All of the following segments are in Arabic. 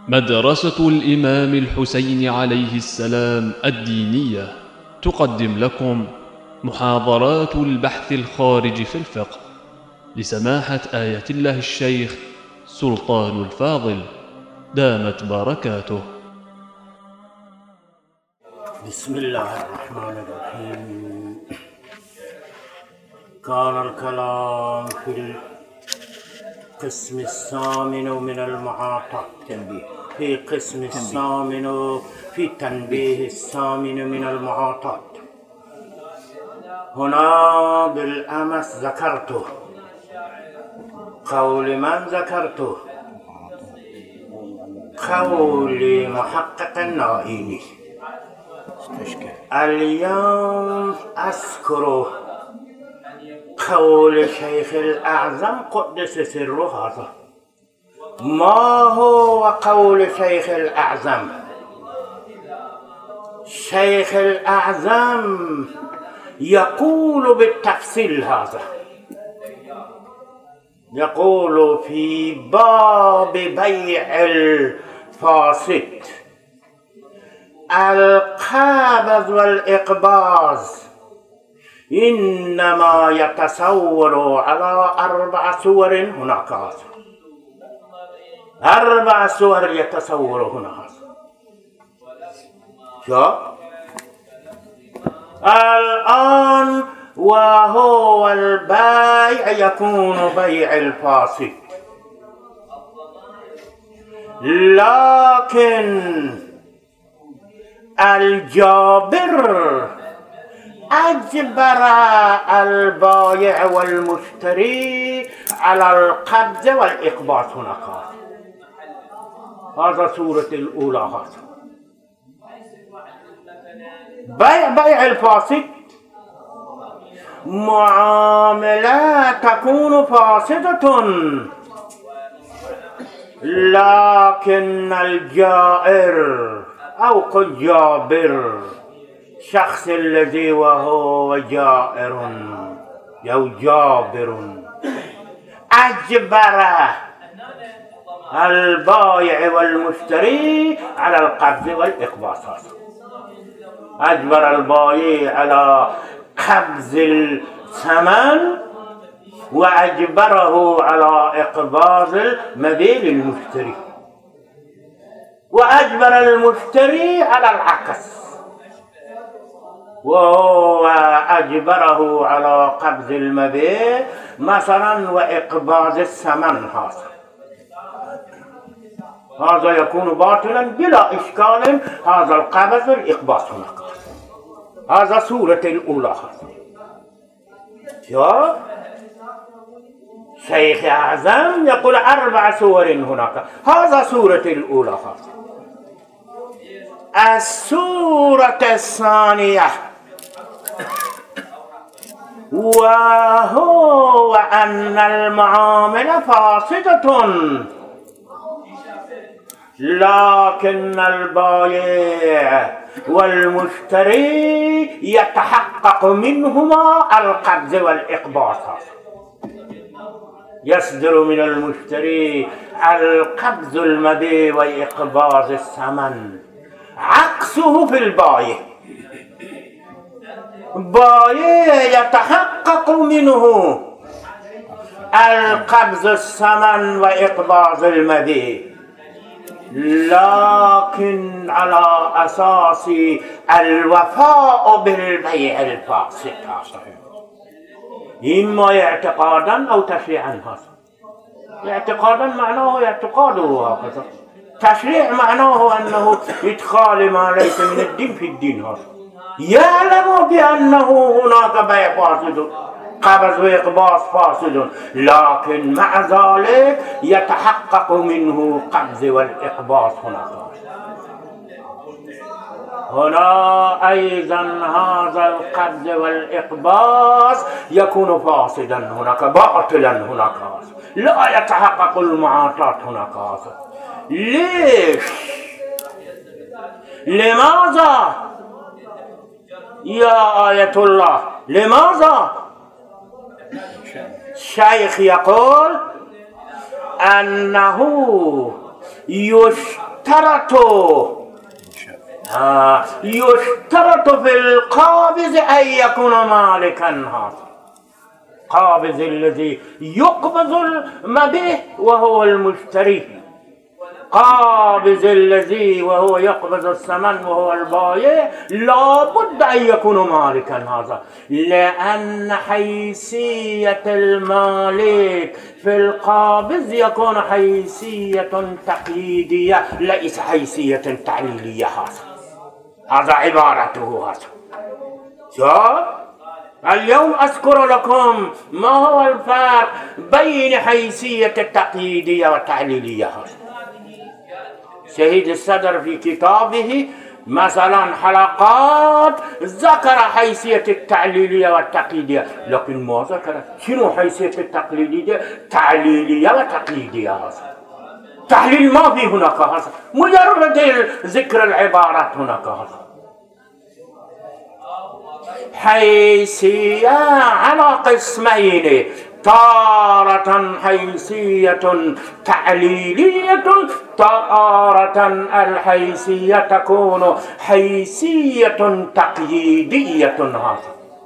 مدرسة الإمام الحسين عليه السلام الدينية تقدم لكم محاضرات البحث الخارج في الفقه لسماحة آية الله الشيخ سلطان الفاضل دامت بركاته. بسم الله الرحمن الرحيم. كان الكلام في القسم الثامن من المعاطى في قسم الثامن في تنبيه الثامن من المعاطات. هنا بالأمس ذكرته قول من ذكرته؟ قول محقق النائيني. اليوم أذكر قول شيخ الأعظم قدس سره هذا. ما هو قول شيخ الأعظم؟ شيخ الأعظم يقول بالتفصيل هذا، يقول في باب بيع الفاسد القابض والإقباض إنما يتصور على 4 صور. هناك 4 صور يتصور هنا. شو الآن وهو البيع يكون بيع الفاسد، لكن الجابر أجبر البائع والمشتري على القبض والإقباض. هناك هذا سورة الأولى. هذا بيع الفاسد معاملة تكون فاسدة، لكن الجائر أو قل جابر شخص الذي وهو جائر أو جابر أجبر البائع والمشتري على القبض والإقباض. أجبر البائع على قبض الثمن وأجبره على إقباض المبيع للمشتري، وأجبر المشتري على العكس، وهو أجبره على قبض المبيع مثلا وإقباض الثمن. هذا يكون باطلا بلا إشكال. هذا القبض والإقباض هناك. هذا سورة الأولى. شيخ أعظم يقول 4 صور هناك. هذا سورة الأولى. السورة الثانية وهو أن المعاملة فاسدة، لكن البائع والمشتري يتحقق منهما القبض والإقباض. يصدر من المشتري القبض المبيع وإقباض الثمن، عكسه في البائع. البائع يتحقق منه القبض الثمن وإقباض المبيع، لكن على أساس الوفاء بالبيع الفاسد، إما اعتقادا أو تشريعا. اعتقادا معناه اعتقاده هكذا، تشريع معناه أنه إدخال ما ليس من الدين في الدين. يعلم بأنه هناك بيع فاسد، قبض وإقباض فاسد، لكن مع ذلك يتحقق منه القبض والإقباض. هنا أيضا هذا القبض والإقباض يكون فاسدا هناك، باطلا هناك، لا يتحقق المعاطات هناك. ليش؟ لماذا يا آية الله؟ لماذا؟ الشيخ يقول أنه يشترط يشترط في القابض أن يكون مالكا هذا قابض الذي يقبض المبيع وهو المشتري، قابض الذي وهو يقبض الثمن وهو البائع لا بد أن يكون مالكا هذا، لأن حيثية المالك في القابض يكون حيثية تقييدية ليس حيثية تعليلية. هذا عبارته هذا. اليوم أذكر لكم ما هو الفرق بين حيثية التقييدية والتعليلية. شهيد الصدر في كتابه مثلا حلقات ذكر حيثية التعليلية والتقييدية، لكن ما ذكر شنو حيثية التقليدية تعليلية وتقييدية. تحليل ما في هناك، هذا مجرد ذكر العبارات هناك. هذا حيثية على قسمين، تارة حيثية تعليلية، تارة الحيثية تكون حيثية تقييدية. هذا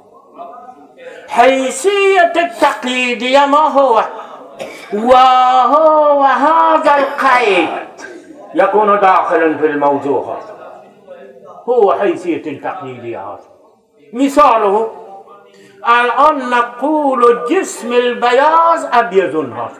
حيثية التقييدية ما هو؟ وهو هذا القيد يكون داخلا في الموضوع، هو حيثية تقييدية. هذا مثاله الآن نقول جسم البياض أبيض. هذا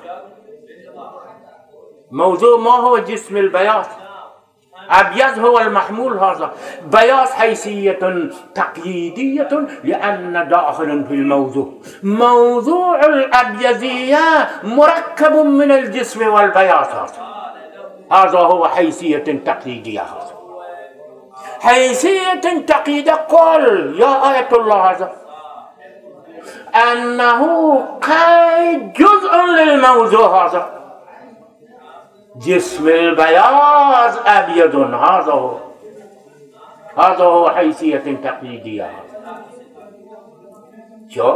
موضوع ما هو جسم البياض؟ أبيض هو المحمول، هذا بياض حيثية تقييدية لأن داخل في الموضوع. موضوع الأبيضية مركب من الجسم والبياض، هذا هو حيثية تقييدية. حيثية تقييدية قل يا آية الله هذا أنه قيد جزء للموضوع. هذا جسم البياض أبيض، هذا هو حيثية تقييدية. شو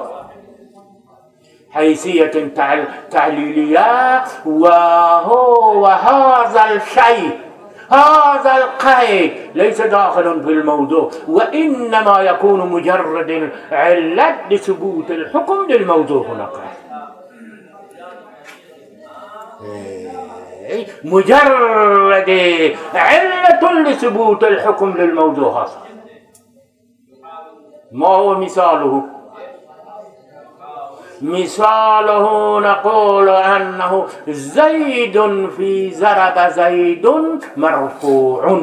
حيثية تعليلية؟ وهو هذا الشيء، هذا القيد ليس داخل في الموضوع، وإنما يكون مجرد علة لثبوت الحكم للموضوع هناك. مجرد علة لثبوت الحكم للموضوع. هذا ما هو مثاله؟ مثاله نقول أنه زيد في ضرب زيد مرفوع.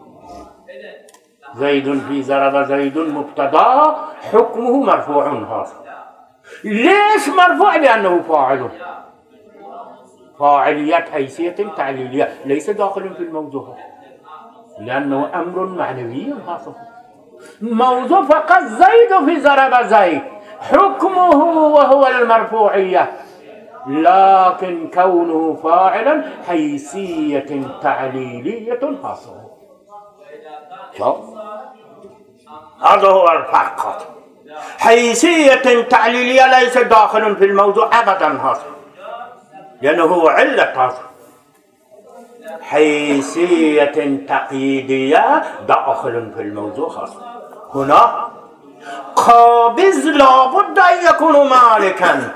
زيد في ضرب زيد مبتدا حكمه مرفوع. هذا ليش مرفوع؟ لأنه فاعل، فاعلية حيثية تعليلية ليس داخل في الموضوع، لأنه أمر معنوي. هذا موضوع فقط زيد في ضرب زيد حكمه وهو المرفوعية، لكن كونه فاعلا حيثية تعليلية حاصلة. هذا هو الفرق. حيثية تعليلية ليس داخل في الموضوع أبدا، هذا لأنه هو علة. هذا حيثية تقييدية داخل في الموضوع. هذا هنا قابض لابد أن يكون مالكا،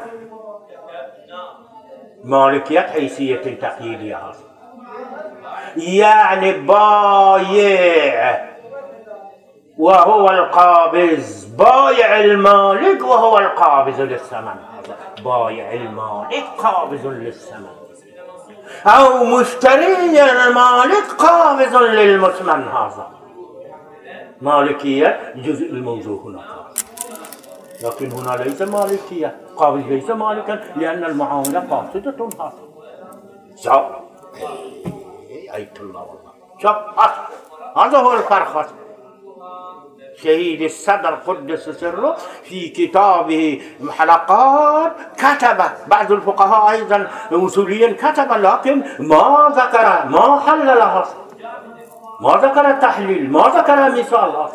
مالكية حيثية تقييدية. هذا يعني بايع وهو القابض، بايع المالك وهو القابض للثمن. بايع المالك قابض للثمن، أو مشتري المالك قابض للمثمن. هذا مالكية جزء الموضوع هناك، لكن هنا ليس مالكية، قابض ليس مالكا لأن المعاملة فاسدة. هذا شوف آية الله والله. شوف هذا هو الفرق. شهيد الصدر قدس سره في كتابه حلقات كتب، بعض الفقهاء أيضا أصوليا كتب، لكن ما ذكر، ما حللها، ما ذكر التحليل، ما ذكر مثال.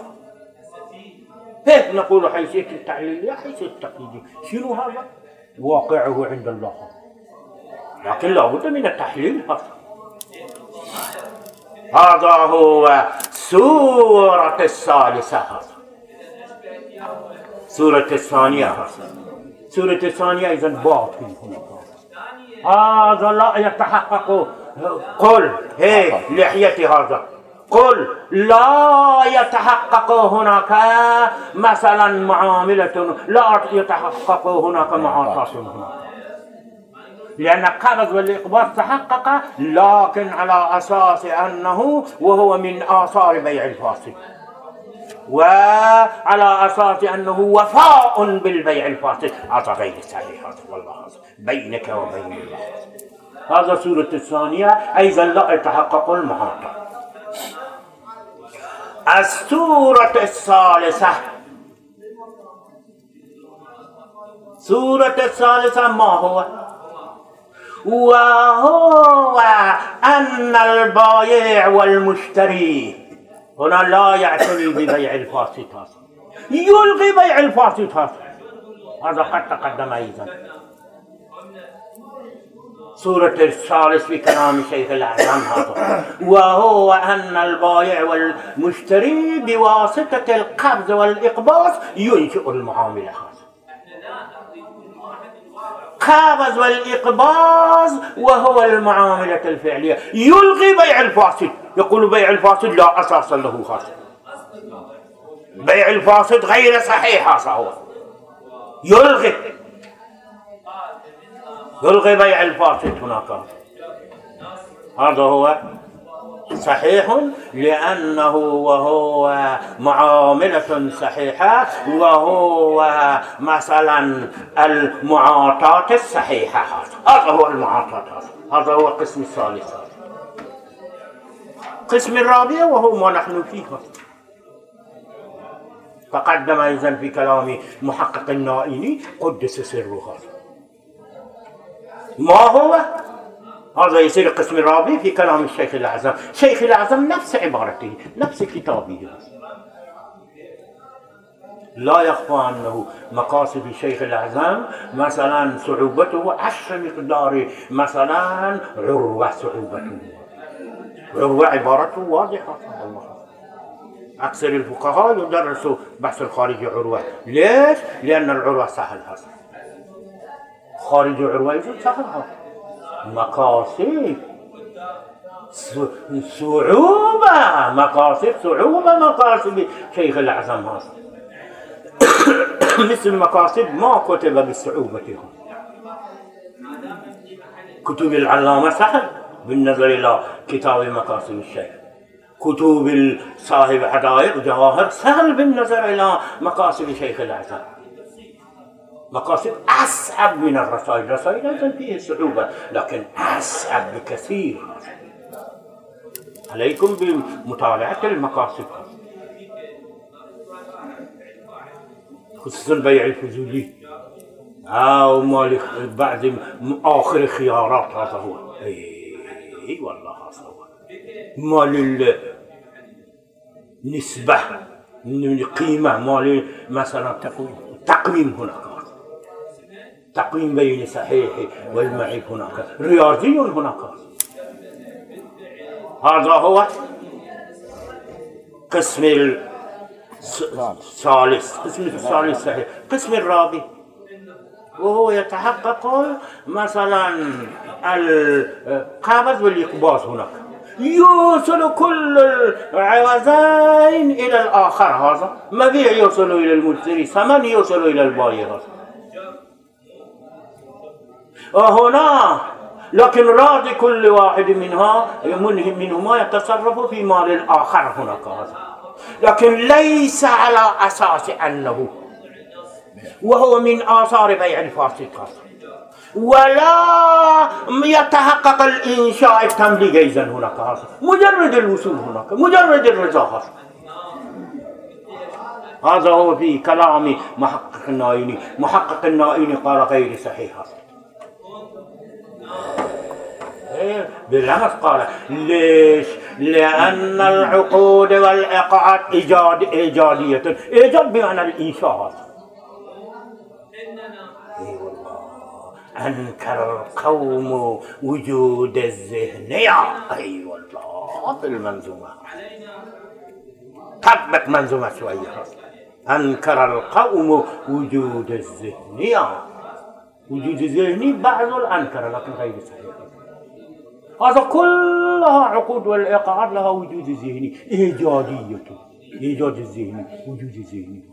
نقول حيثية التعليل حيثية التقييد، شنو هذا؟ واقعه عند الله، لكن لا بد من التحليل. هذا هو سورة الثالثة. سورة الثانية. سورة الثانية إذا باطل هذا لا يتحقق. قل هي لحيتي هذا، قل لا يتحقق هناك مثلا معاملة، لا يتحقق هناك معاطاة هناك، لأن القبض والإقباض تحقق لكن على أساس أنه وهو من آثار بيع الفاسد، وعلى أساس أنه وفاء بالبيع الفاسد. هذا غير صحيح، هذا والله هذا بينك وبين الله. هذا سورة الثانية أيضا لا يتحقق المعاطاة. السورة الثالثة، سورة الثالثة ما هو؟ وهو أن البائع والمشتري هنا لا يعتني ببيع الفاسد، يلغي بيع الفاسد. هذا قد تقدم أيضا. سورة الثالث في كلام شيخ الأعظم هذا، وهو أن البائع والمشتري بواسطة القبض والإقباض ينشئ المعاملة. قبض والإقباض وهو المعاملة الفعلية، يلغي بيع الفاسد. يقول بيع الفاسد لا أساس له فاسد، بيع الفاسد غير صحيح، هو يلغي بيع الفاسد هناك. هذا هو صحيح لأنه وهو معاملة صحيحة، وهو مثلا المعاطاة الصحيحة. هذا هو المعاطاة. هذا هو القسم الثالث. القسم الرابع وهو ما نحن فيه تقدم أيضا في كلام محقق النائني قدس سره. ما هو؟ هذا يصير القسم الرابع في كلام الشيخ الأعظم. الشيخ الأعظم نفس عبارته، نفس كتابه. لا يخفى أنه مقاصد الشيخ الأعظم مثلا صعوبته 10 مقدار مثلا عروة. صعوبته عروة عبارته واضحة. أكثر الفقهاء يدرسوا بحث الخارج عروة. ليش؟ لأن العروة سهل. خارج عروة سهل. مقاصد صعوبة، مقاصد صعوبة، مقاصد شيخ الأعظم هذا مثل مقاصد ما كتب بالصعوبة. كتب العلامة سهل بالنظر إلى كتاب مقاصد الشيخ. كتب صاحب حدائق جواهر سهل بالنظر إلى مقاصد شيخ الأعظم. مقاصد أصعب من الرسائل. الرسائل أيضا فيه صعوبة لكن أصعب بكثير. عليكم بمطالعة المقاصد، خصوصا بيع الفضولي أو مالك بعد آخر خيارات. هذا هو أي والله هذا هو مال النسبة من قيمة، مال مثلا تقويم هناك، تقويم بين صحيح والمعيب هناك، رياضي هناك. هذا هو قسم الثالث. قسم الثالث صحيح. قسم الرابع وهو يتحقق مثلا القبض والإقباض هناك، يوصل كل العوزين إلى الآخر. هذا مبيع يوصل إلى المشتري، ثمن يوصل إلى البائع. وهنا لكن راضي كل واحد منهما يتصرف في مال الآخر هناك. هذا لكن ليس على أساس أنه وهو من آثار بيع الفاسد، ولا يتحقق الإنشاء التمليك أيضا هناك. هذا مجرد الوصول هناك، مجرد الرضا. هذا هو في كلام محقق النائني. محقق النائني قال غير صحيح. بالأمس قال ليش؟ لأن العقود والإيقاعات أنكر القوم وجود الذهنية. أي والله في المنظومة طبق منظومة شوية. أنكر القوم وجود الذهنية. وجود الذهني بعض الأنكر لكن غير صحيح. هذا كلها عقود والإيقاعات لها وجود ذهني. إيجادية إيجاد الذهني وجود الذهني.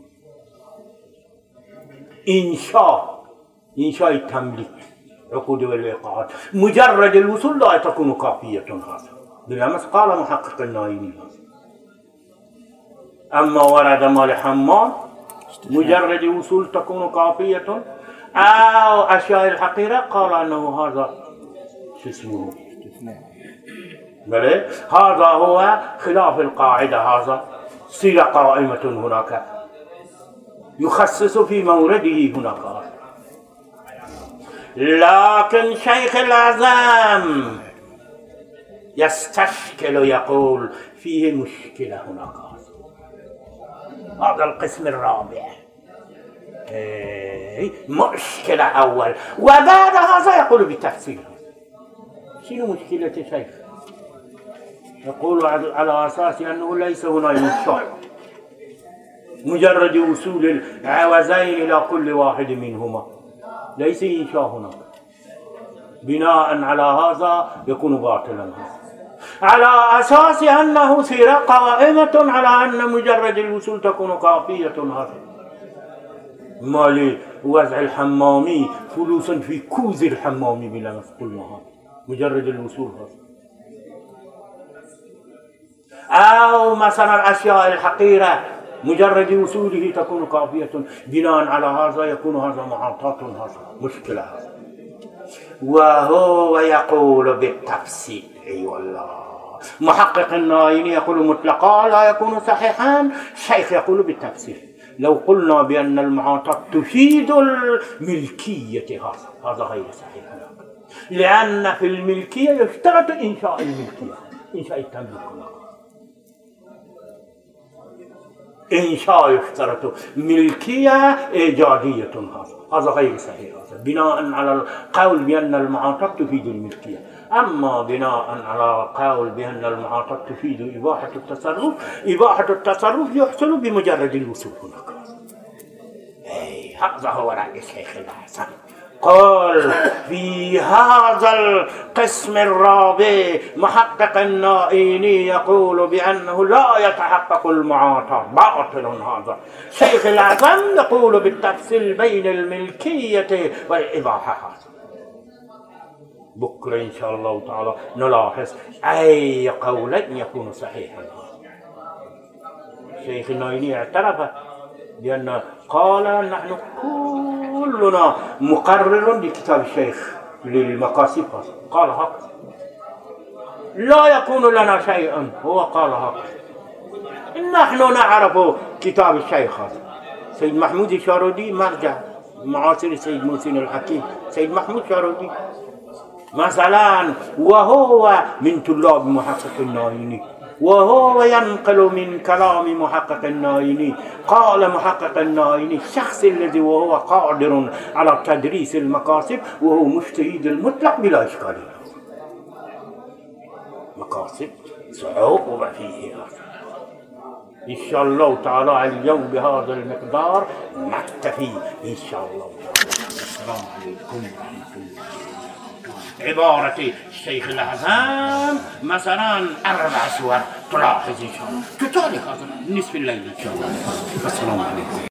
إنشاء التمليك عقود والإيقاعات مجرد الوصول لا تكون كافية. هذا بالأمس قال محقق النايني. أما ورد مال حمام مجرد الوصول تكون كافية، أو أشياء الحقيرة قال أنه هذا شو اسمه بلى هذا هو خلاف القاعدة. هذا صلة قائمة هناك يخصص في مورده هناك. لكن شيخ الأعظم يستشكل يقول فيه مشكلة هناك. هذا القسم الرابع مشكلة أول، وبعد هذا يقول بالتفسير. شنو مشكلة الشيخ؟ يقول على أساس أنه ليس هنا إنشاء، مجرد وصول العوزين إلى كل واحد منهما، ليس إنشاء هناك. بناء على هذا يكون باطلا، على أساس أنه سيرة قائمة على أن مجرد الوصول تكون كافية. هذا مالي وزع الحمامي فلوس في كوز الحمامي بلا مسؤول، مجرد الوصول هذا. أو مثلا الأشياء الحقيرة مجرد وصوله تكون كافية. بناء على هذا يكون هذا معاطاة. هذا مشكلة هذا. وهو يقول بالتفسير. أي والله محقق النايني يقول مطلقا لا يكون صحيحا، الشيخ يقول بالتفسير. لو قلنا بأن المعاطاة تفيد الملكية هذا غير صحيح، لأن في الملكية يشترط إنشاء الملكية، إنشاء التملك. إنشاء يشترط ملكية إيجادية، هذا غير صحيح. بناء على القول بأن المعاطاة تفيد الملكية. أما بناء على قول بأن المعاطاة تفيد إباحة التصرف، إباحة التصرف يحصل بمجرد الوصول هناك. هذا هو رأي الشيخ الحسن. قال في هذا القسم الرابع محقق النائيني يقول بأنه لا يتحقق المعاطاة، باطل. هذا شيخ الأعظم يقول بالتفصيل بين الملكية والإباحة. بكرة إن شاء الله تعالى نلاحظ أي قولين يكون صحيحا. شيخ النايني اعترف بأن قال نحن كلنا مقرر لكتاب الشيخ للمقاصد، قال هكذا لا يكون لنا شيء. هو قال هكذا نحن نعرف كتاب الشيخ. سيد محمود الشارودي مرجع معاصر سيد محسن الحكيم. سيد محمود الشارودي مثلا وهو من طلاب محقق النايني، وهو ينقل من كلام محقق النايني. قال محقق النايني الشخص الذي وهو قادر على تدريس المقاصد وهو مجتهد المطلق بلا إشكال. مقاصد صعوبة فيه. إن شاء الله تعالى اليوم بهذا المقدار نكتفي إن شاء الله. السلام عليكم ورحمة الله. عبارة الشيخ الأعظم مثلا 4 سور تلاحظ إن شاء الله تتالي هذا نصف الليل إن شاء الله. السلام عليكم.